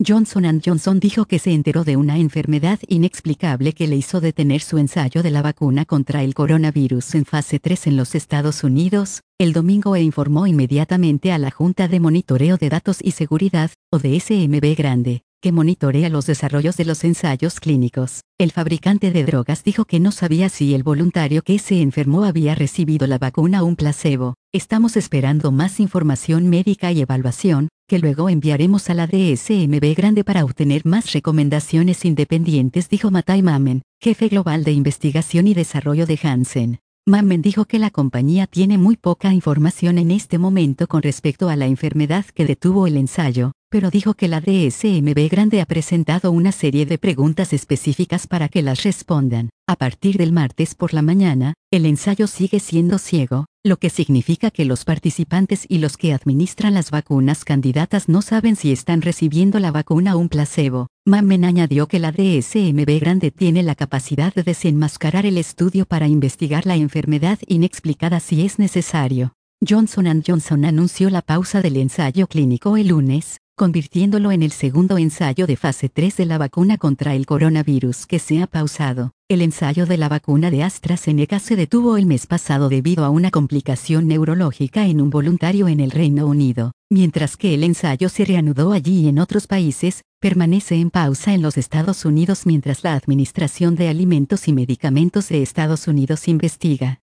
Johnson & Johnson dijo que se enteró de una enfermedad inexplicable que le hizo detener su ensayo de la vacuna contra el coronavirus en fase 3 en los Estados Unidos, el domingo e informó inmediatamente a la Junta de Monitoreo de Datos y Seguridad, o DSMB Grande, que monitorea los desarrollos de los ensayos clínicos. El fabricante de drogas dijo que no sabía si el voluntario que se enfermó había recibido la vacuna o un placebo. Estamos esperando más información médica y evaluación, que luego enviaremos a la DSMB Grande para obtener más recomendaciones independientes, dijo Matthias Mammen, jefe global de investigación y desarrollo de Janssen. Mammen dijo que la compañía tiene muy poca información en este momento con respecto a la enfermedad que detuvo el ensayo, pero dijo que la DSMB Grande ha presentado una serie de preguntas específicas para que las respondan. A partir del martes por la mañana, el ensayo sigue siendo ciego, lo que significa que los participantes y los que administran las vacunas candidatas no saben si están recibiendo la vacuna o un placebo. Mammen añadió que la DSMB Grande tiene la capacidad de desenmascarar el estudio para investigar la enfermedad inexplicada si es necesario. Johnson & Johnson anunció la pausa del ensayo clínico el lunes, convirtiéndolo en el segundo ensayo de fase 3 de la vacuna contra el coronavirus que se ha pausado. El ensayo de la vacuna de AstraZeneca se detuvo el mes pasado debido a una complicación neurológica en un voluntario en el Reino Unido, mientras que el ensayo se reanudó allí y en otros países, permanece en pausa en los Estados Unidos mientras la Administración de Alimentos y Medicamentos de Estados Unidos investiga.